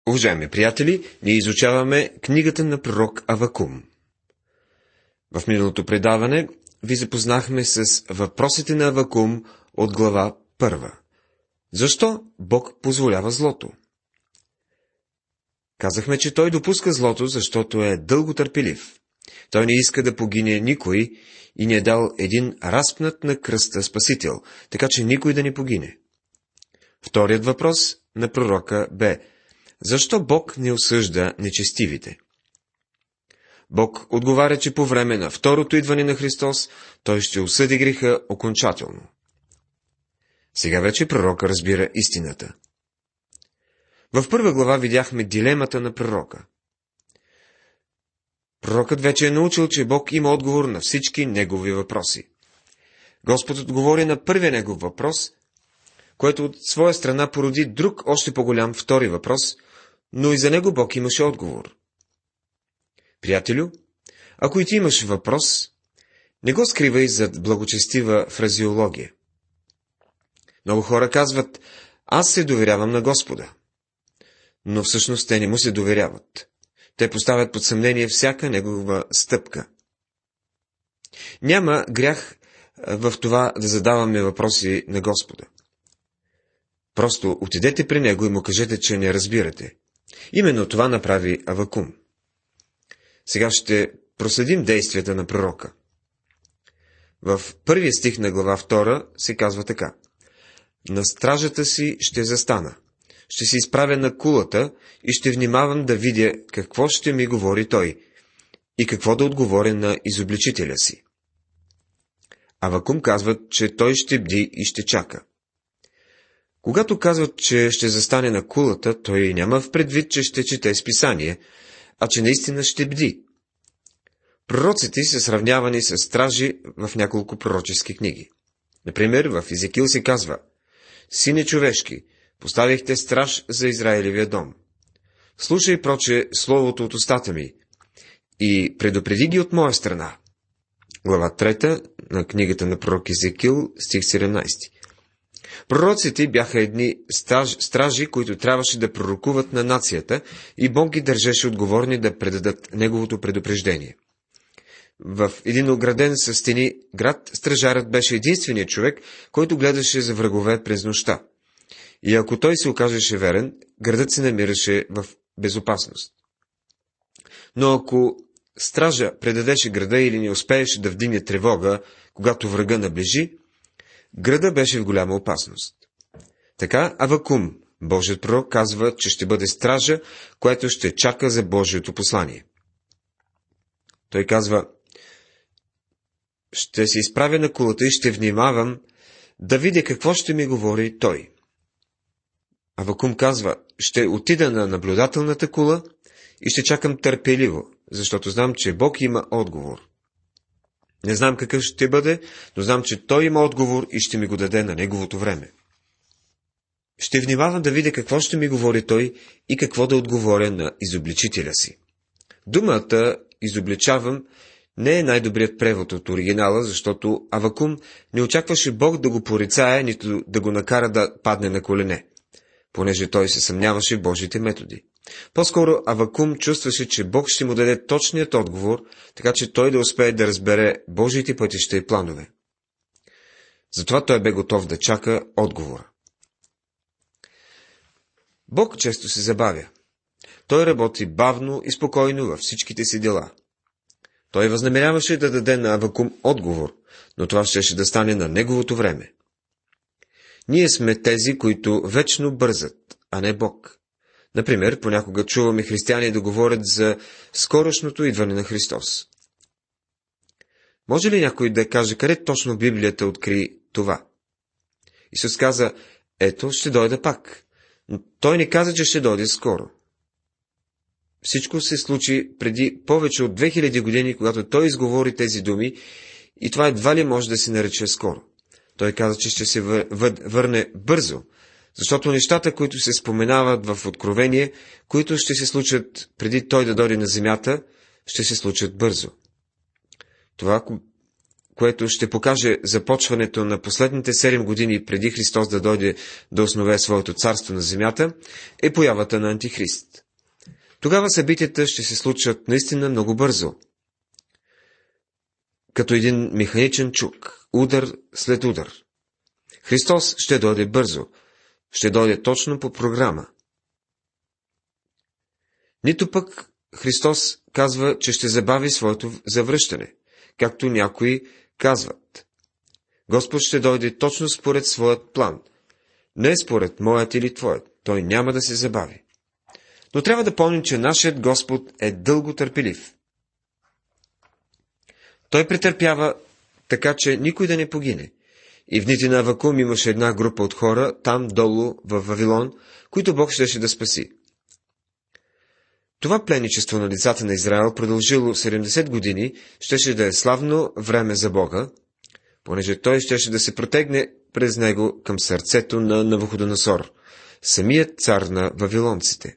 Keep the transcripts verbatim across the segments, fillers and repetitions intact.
Уважаеми приятели, ние изучаваме книгата на пророк Авакум. В миналото предаване ви запознахме с въпросите на Авакум от глава първа. Защо Бог позволява злото? Казахме, че Той допуска злото, защото е дълго търпелив. Той не иска да погине никой и ни е дал един разпнат на кръста Спасител, така че никой да не погине. Вторият въпрос на пророка бе: защо Бог не осъжда нечестивите? Бог отговаря, че по време на второто идване на Христос Той ще осъди греха окончателно. Сега вече пророка разбира истината. В първа глава видяхме дилемата на пророка. Пророкът вече е научил, че Бог има отговор на всички негови въпроси. Господ отговори на първия негов въпрос, което от своя страна породи друг още по-голям втори въпрос, но и за него Бог имаше отговор. Приятелю, ако и ти имаш въпрос, не го скривай зад благочестива фразеология. Много хора казват: аз се доверявам на Господа. Но всъщност те не му се доверяват. Те поставят под съмнение всяка негова стъпка. Няма грях в това да задаваме въпроси на Господа. Просто отидете при него и му кажете, че не разбирате. Именно това направи Авакум. Сега ще проследим действията на пророка. В първия стих на глава втора се казва така: на стражата си ще застана, ще се изправя на кулата и ще внимавам да видя какво ще ми говори той и какво да отговоря на изобличителя си. Авакум казва, че той ще бди и ще чака. Когато казват, че ще застане на кулата, той няма в предвид, че ще чете списание, а че наистина ще бди. Пророците са сравнявани с стражи в няколко пророчески книги. Например, в Езекил се казва: сине човешки, поставихте страж за Израилевия дом. Слушай, проче, словото от устата ми и предупреди ги от моя страна. Глава трета на книгата на пророк Езекил, стих седемнайсети. Пророците бяха едни страж, стражи, които трябваше да пророкуват на нацията, и Бог ги държеше отговорни да предадат неговото предупреждение. В един ограден със стени град стражарът беше единственият човек, който гледаше за врагове през нощта. И ако той се окажеше верен, градът се намираше в безопасност. Но ако стража предадеше града или не успееше да вдигне тревога, когато врага наближи, града беше в голяма опасност. Така Авакум, Божият пророк, казва, че ще бъде стража, което ще чака за Божието послание. Той казва: ще се изправя на кулата и ще внимавам да видя какво ще ми говори той. Авакум казва: ще отида на наблюдателната кула и ще чакам търпеливо, защото знам, че Бог има отговор. Не знам какъв ще бъде, но знам, че Той има отговор и ще ми го даде на неговото време. Ще внимавам да видя какво ще ми говори Той и какво да отговоря на изобличителя си. Думата изобличавам не е най-добрият превод от оригинала, защото Авакум не очакваше Бог да го порицае, нито да го накара да падне на колене, понеже той се съмняваше в Божите методи. По-скоро Авакум чувстваше, че Бог ще му даде точният отговор, така че той да успее да разбере Божиите пътища и планове. Затова той бе готов да чака отговора. Бог често се забавя. Той работи бавно и спокойно във всичките си дела. Той възнамеряваше да даде на Авакум отговор, но това щеше да стане на неговото време. Ние сме тези, които вечно бързат, а не Бог. Например, понякога чуваме християни да говорят за скорошното идване на Христос. Може ли някой да каже къде точно Библията откри това? Исус каза: ето, ще дойда пак. Но той не каза, че ще дойде скоро. Всичко се случи преди повече от две хиляди години, когато той изговори тези думи, и това едва ли може да се нарече скоро. Той каза, че ще се вър... върне бързо, защото нещата, които се споменават в Откровение, които ще се случат преди той да дойде на земята, ще се случат бързо. Това, което ще покаже започването на последните седем години преди Христос да дойде да основе своето царство на земята, е появата на Антихрист. Тогава събитията ще се случат наистина много бързо. Като един механичен чук, удар след удар. Христос ще дойде бързо, ще дойде точно по програма. Нито пък Христос казва, че ще забави своето завръщане, както някои казват. Господ ще дойде точно според своят план, не според моят или твоят. Той няма да се забави. Но трябва да помним, че нашият Господ е дълго търпелив. Той претърпява така, че никой да не погине. И в дните на Авакум имаше една група от хора, там долу, в Вавилон, които Бог щеше да спаси. Това пленничество на лицата на Израел, продължило седемдесет години, щеше да е славно време за Бога, понеже той щеше да се протегне през него към сърцето на Навуходоносор, самият цар на вавилонците.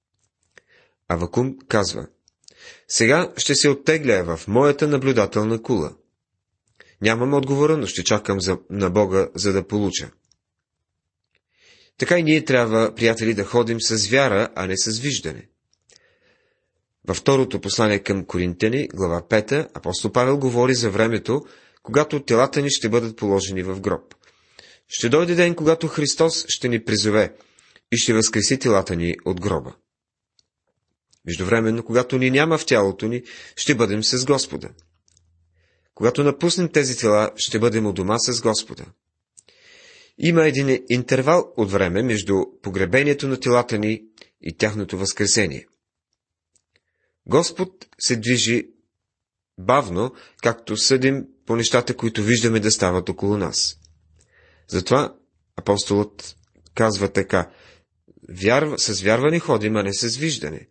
Авакум казва: сега ще се оттегля в моята наблюдателна кула. Нямам отговора, но ще чакам за, на Бога, за да получа. Така и ние трябва, приятели, да ходим с вяра, а не с виждане. Във второто послание към Коринтяни, глава пета, апостол Павел говори за времето, когато телата ни ще бъдат положени в гроб. Ще дойде ден, когато Христос ще ни призове и ще възкреси телата ни от гроба. Междувременно, когато ни няма в тялото ни, ще бъдем с Господа. Когато напуснем тези тела, ще бъдем у дома с Господа. Има един интервал от време между погребението на телата ни и тяхното възкресение. Господ се движи бавно, както съдим по нещата, които виждаме да стават около нас. Затова апостолът казва така: Вярва, с вярване ходим, а не с виждане.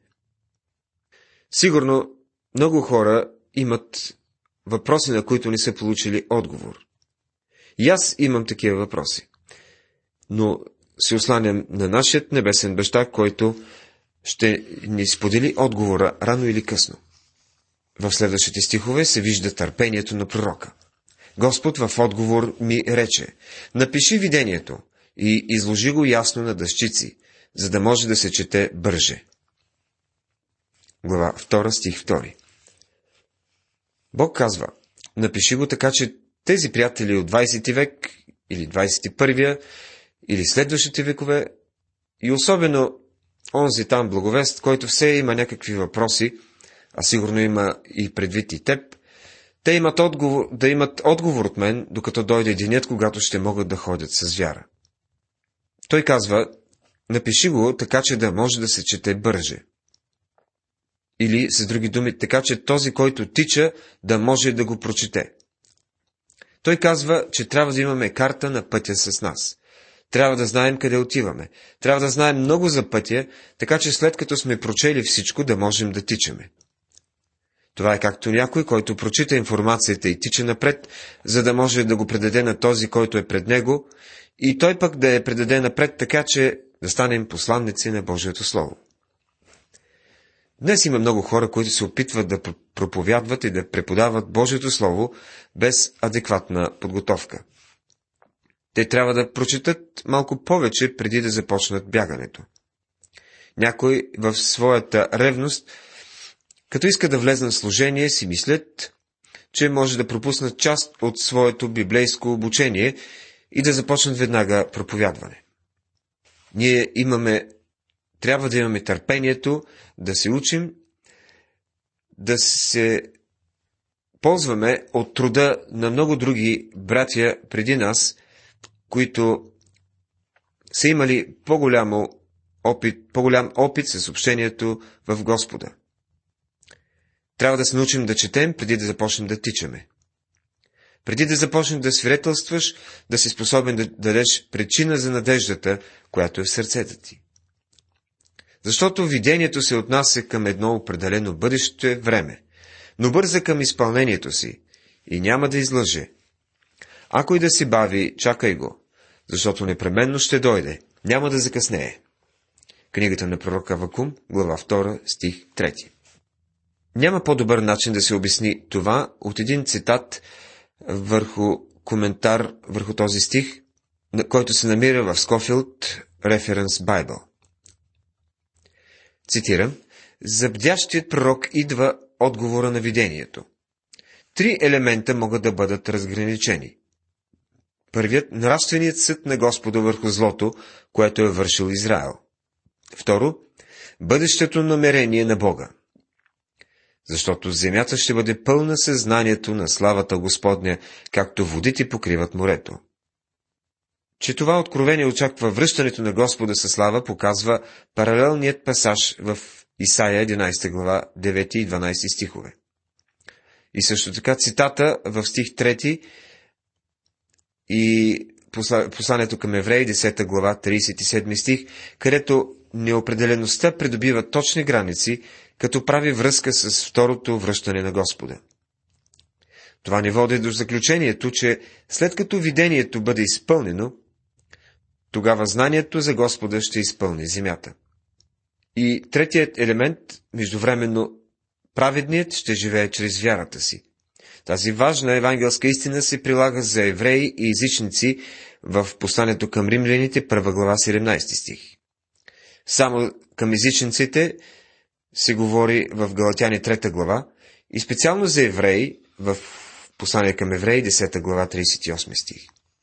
Сигурно много хора имат въпроси, на които не са получили отговор. И аз имам такива въпроси. Но се осланям на нашият небесен баща, който ще ни сподели отговора рано или късно. В следващите стихове се вижда търпението на пророка. Господ в отговор ми рече: напиши видението и изложи го ясно на дъщици, за да може да се чете бърже. Глава втора, стих втори. Бог казва: напиши го така, че тези приятели от двайсети век или двайсет и първия или следващите векове, и особено онзи там благовест, който все има някакви въпроси, а сигурно има и предвид и теб, те имат отговор, да имат отговор от мен, докато дойде денят, когато ще могат да ходят с вяра. Той казва: напиши го така, че да може да се чете бърже. Или, с други думи, така, че този, който тича, да може да го прочете. Той казва, че трябва да имаме карта на пътя с нас. Трябва да знаем къде отиваме. Трябва да знаем много за пътя, така че след като сме прочели всичко, да можем да тичаме. Това е както някой, който прочита информацията и тича напред, за да може да го предаде на този, който е пред него, и той пък да я предаде напред, така че да станем посланници на Божието Слово. Днес има много хора, които се опитват да проповядват и да преподават Божието Слово без адекватна подготовка. Те трябва да прочитат малко повече, преди да започнат бягането. Някой в своята ревност, като иска да влезнат в служение, си мислят, че може да пропуснат част от своето библейско обучение и да започнат веднага проповядване. Ние имаме, трябва да имаме търпението да се учим, да се ползваме от труда на много други братя преди нас, които са имали по-голямо опит, по-голям опит с общението в Господа. Трябва да се научим да четем, преди да започнем да тичаме. Преди да започнеш да свидетелстваш, да си способен да дадеш причина за надеждата, която е в сърцето ти. Защото видението се отнася към едно определено бъдеще време, но бърза към изпълнението си и няма да излъже. Ако и да си бави, чакай го, защото непременно ще дойде, няма да закъснее. Книгата на пророка Авакум, глава втора, стих трети. Няма по-добър начин да се обясни това от един цитат върху коментар върху този стих, който се намира в Scofield Reference Bible. Цитирам: „За бдящият пророк идва отговора на видението. Три елемента могат да бъдат разграничени. Първият – нравственият съд на Господа върху злото, което е вършил Израел. Второ – бъдещето намерение на Бога. Защото земята ще бъде пълна съзнанието на славата Господня, както водите покриват морето. Че това откровение очаква връщането на Господа със слава, показва паралелният пасаж в Исаия единайсета глава, девети и дванайсети стихове. И също така цитата в стих трети и посланието към Евреи, десета глава, трийсет и седми стих, където неопределеността придобива точни граници, като прави връзка с второто връщане на Господа. Това ни води до заключението, че след като видението бъде изпълнено, тогава знанието за Господа ще изпълни земята. И третият елемент, междувременно, праведният ще живее чрез вярата си. Тази важна евангелска истина се прилага за евреи и езичници в посланието към римляните, първа глава, седемнайсети стих. Само към езичниците се говори в Галатяни, трета глава, и специално за евреи в послание към евреи, десета глава, трийсет и осми стих.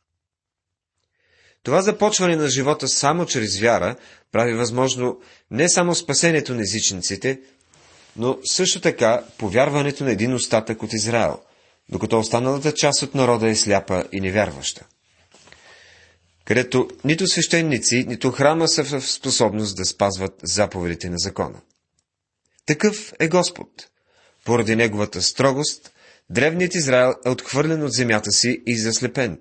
Това започване на живота само чрез вяра прави възможно не само спасението на езичниците, но също така повярването на един остатък от Израел, докато останалата част от народа е сляпа и невярваща, където нито свещеници, нито храма са в способност да спазват заповедите на закона. Такъв е Господ. Поради неговата строгост, древният Израел е отхвърлен от земята си и заслепен.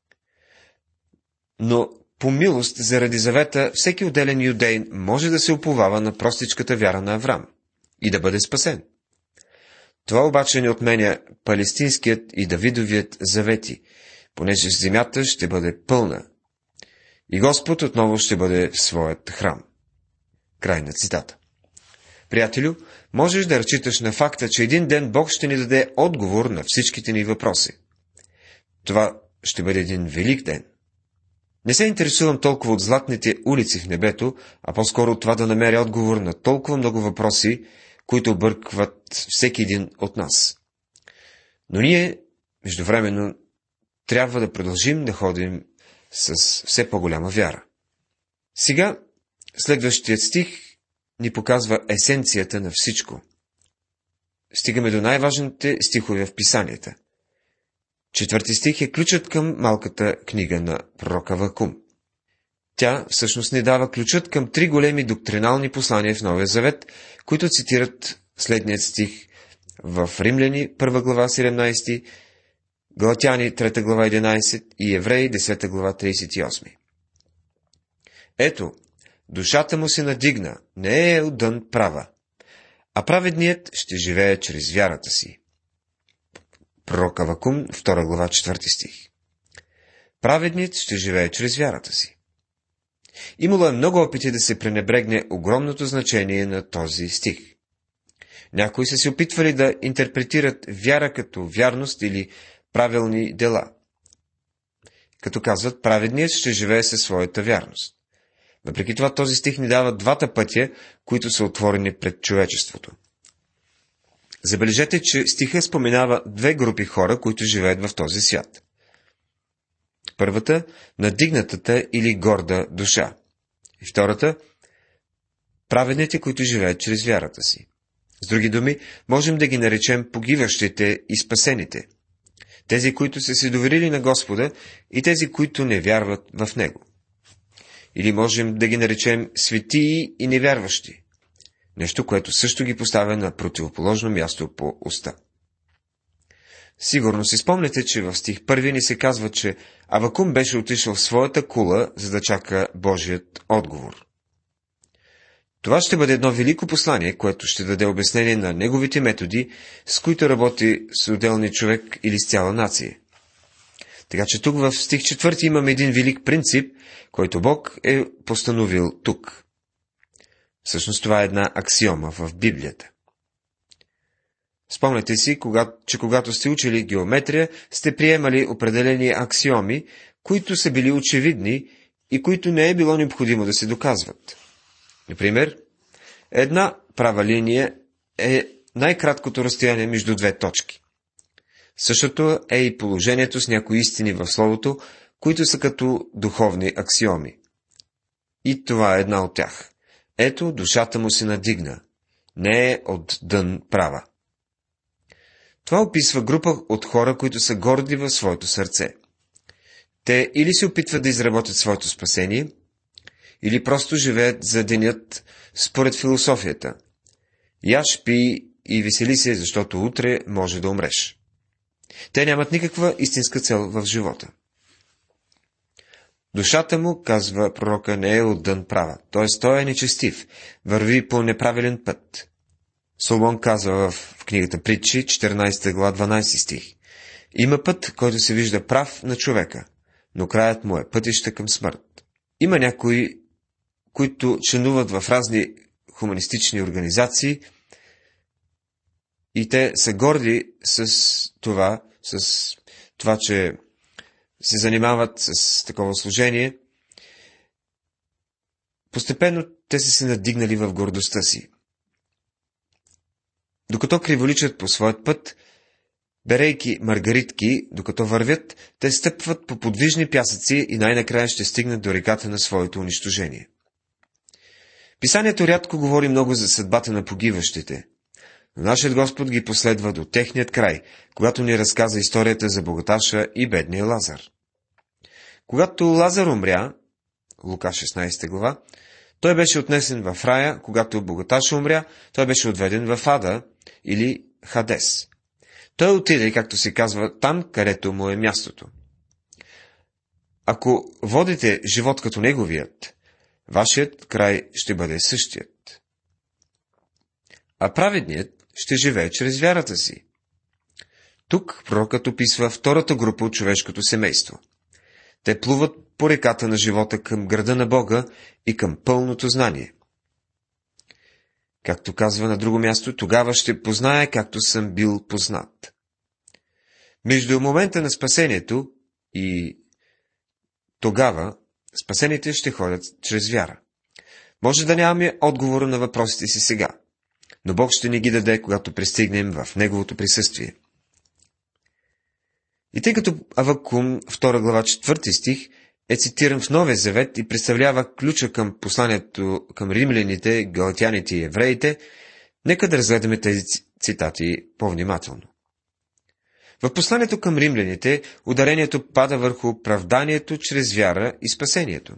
Но по милост заради завета, всеки отделен юдей може да се уповава на простичката вяра на Аврам и да бъде спасен. Това обаче не отменя палестинският и Давидовият завети, понеже земята ще бъде пълна и Господ отново ще бъде в своят храм. Край на цитата. Приятелю, можеш да разчиташ на факта, че един ден Бог ще ни даде отговор на всичките ни въпроси. Това ще бъде един велик ден. Не се интересувам толкова от златните улици в небето, а по-скоро от това да намеря отговор на толкова много въпроси, които объркват всеки един от нас. Но ние, междувременно, трябва да продължим да ходим с все по-голяма вяра. Сега, следващият стих ни показва есенцията на всичко. Стигаме до най-важните стихове в писанията. Четвърти стих е ключът към малката книга на пророка Авакум. Тя всъщност ни дава ключът към три големи доктринални послания в Новия Завет, които цитират следният стих в Римляни, първа глава, седемнайсети, Галатяни, трета глава, единайсет и Евреи, десета глава, трийсет и осми. Ето, душата му се надигна, не е отдън права, а праведният ще живее чрез вярата си. Пророк Авакум, втора глава, четвърти стих. Праведният ще живее чрез вярата си. Имало е много опити да се пренебрегне огромното значение на този стих. Някои са се опитвали да интерпретират вяра като вярност или правилни дела, като казват, праведният ще живее със своята вярност. Въпреки това, този стих ни дава двата пътя, които са отворени пред човечеството. Забележете, че стиха споменава две групи хора, които живеят в този свят. Първата – надигнатата или горда душа. И втората – праведните, които живеят чрез вярата си. С други думи, можем да ги наречем погиващите и спасените. Тези, които са се доверили на Господа и тези, които не вярват в Него. Или можем да ги наречем светии и невярващи. Нещо, което също ги поставя на противоположно място по уста. Сигурно си спомняте, че в стих първи ни се казва, че Авакум беше отишъл в своята кула, за да чака Божият отговор. Това ще бъде едно велико послание, което ще даде обяснение на неговите методи, с които работи с отделни човек или с цяла нация. Така че тук в стих четвърти имаме един велик принцип, който Бог е постановил тук. Всъщност това е една аксиома в Библията. Спомняте си, че когато сте учили геометрия, сте приемали определени аксиоми, които са били очевидни и които не е било необходимо да се доказват. Например, една права линия е най-краткото разстояние между две точки. Същото е и положението с някои истини в Словото, които са като духовни аксиоми. И това е една от тях. Ето, душата му се надигна. Не е от дън права. Това описва група от хора, които са горди в своето сърце. Те или се опитват да изработят своето спасение, или просто живеят за денят според философията. Яж, пий и весели се, защото утре може да умреш. Те нямат никаква истинска цел в живота. Душата му, казва пророка, не е от дън права, т.е. той е нечестив, върви по неправилен път. Соломон казва в книгата Притчи, четиринадесета глава, дванадесети стих. Има път, който се вижда прав на човека, но краят му е пътища към смърт. Има някои, които членуват в разни хуманистични организации и те са горди с това, с това, че се занимават с такова служение. Постепенно те са се надигнали в гордостта си. Докато криволичат по своят път, берейки маргаритки, докато вървят, те стъпват по подвижни пясъци и най-накрая ще стигнат до реката на своето унищожение. Писанието рядко говори много за съдбата на погиващите, но нашият Господ ги последва до техният край, когато ни разказа историята за богаташа и бедния Лазар. Когато Лазар умря, Лука шестнадесета глава, той беше отнесен в рая, когато богаташа умря, той беше отведен в Ада или Хадес. Той отиде, както се казва, там, където му е мястото. Ако водите живот като неговият, вашият край ще бъде същият. А праведният ще живее чрез вярата си. Тук пророкът описва втората група от човешкото семейство. Те плуват по реката на живота към града на Бога и към пълното знание. Както казва на друго място, тогава ще позная, както съм бил познат. Между момента на спасението и тогава спасените ще ходят чрез вяра. Може да нямаме отговора на въпросите си сега, но Бог ще ни ги даде, когато пристигнем в Неговото присъствие. И тъй като Авакум, втора глава, четвърти стих, е цитиран в Новия завет и представлява ключа към посланието към римляните, галатяните и евреите, нека да разгледаме тези цитати по-внимателно. В посланието към римляните ударението пада върху оправданието чрез вяра и спасението.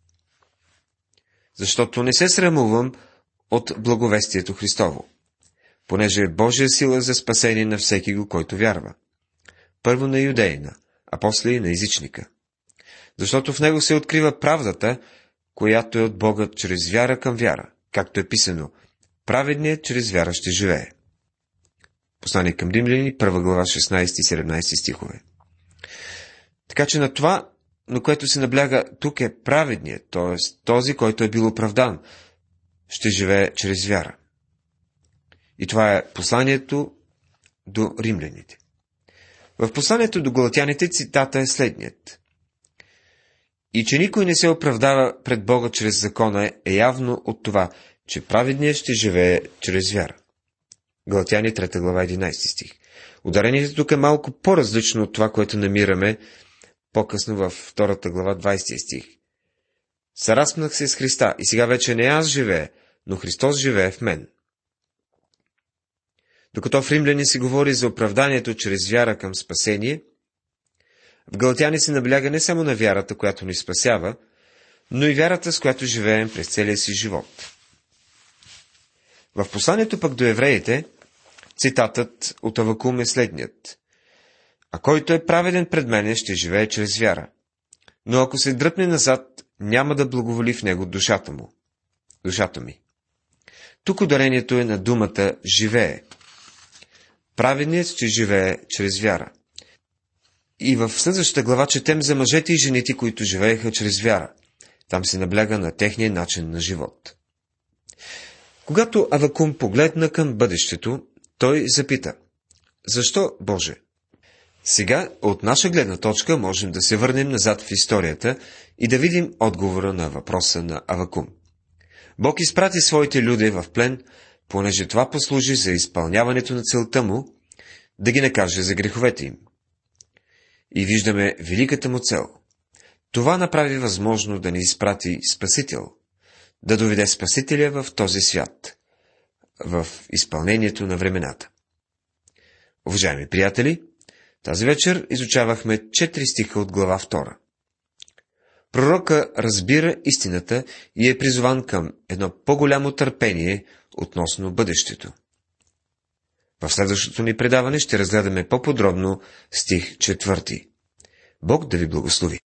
Защото не се срамувам от благовестието Христово, понеже е Божия сила за спасение на всеки го, който вярва. Първо на юдеина, а после и на езичника. Защото в него се открива правдата, която е от Бога чрез вяра към вяра, както е писано, праведният чрез вяра ще живее. Послание към римляни, първа глава, шестнадесети и седемнадесети стихове. Така че на това, на което се набляга тук е праведният, т.е. този, който е бил оправдан, ще живее чрез вяра. И това е посланието до римляните. В посланието до галатяните цитата е следният. И че никой не се оправдава пред Бога чрез закона е явно от това, че праведният ще живее чрез вяра. Галатяни, трета глава, единадесети стих. Ударението тук е малко по-различно от това, което намираме по-късно във втората глава, двадесети стих. Сараспнах се с Христа и сега вече не аз живее, но Христос живее в мен. Докато в Римляни се говори за оправданието чрез вяра към спасение, в Галатяни се набляга не само на вярата, която ни спасява, но и вярата, с която живеем през целия си живот. В посланието пък до евреите, цитатът от Авакум е следният. А който е праведен пред мене, ще живее чрез вяра. Но ако се дръпне назад, няма да благоволи в него душата му. Душата ми. Тук ударението е на думата живее. Праведният ще живее чрез вяра. И в следващата глава четем за мъжете и жените, които живееха чрез вяра. Там се набляга на техния начин на живот. Когато Авакум погледна към бъдещето, той запита, Защо Боже? Сега, от наша гледна точка, можем да се върнем назад в историята и да видим отговора на въпроса на Авакум. Бог изпрати своите люде в плен, понеже това послужи за изпълняването на целта му, да ги накаже за греховете им. И виждаме великата му цел. Това направи възможно да ни изпрати Спасител, да доведе Спасителя в този свят, в изпълнението на времената. Уважаеми приятели, тази вечер изучавахме четири стиха от глава втора. Пророка разбира истината и е призован към едно по-голямо търпение относно бъдещето. В следващото ни предаване ще разгледаме по-подробно стих четвърти. Бог да ви благослови!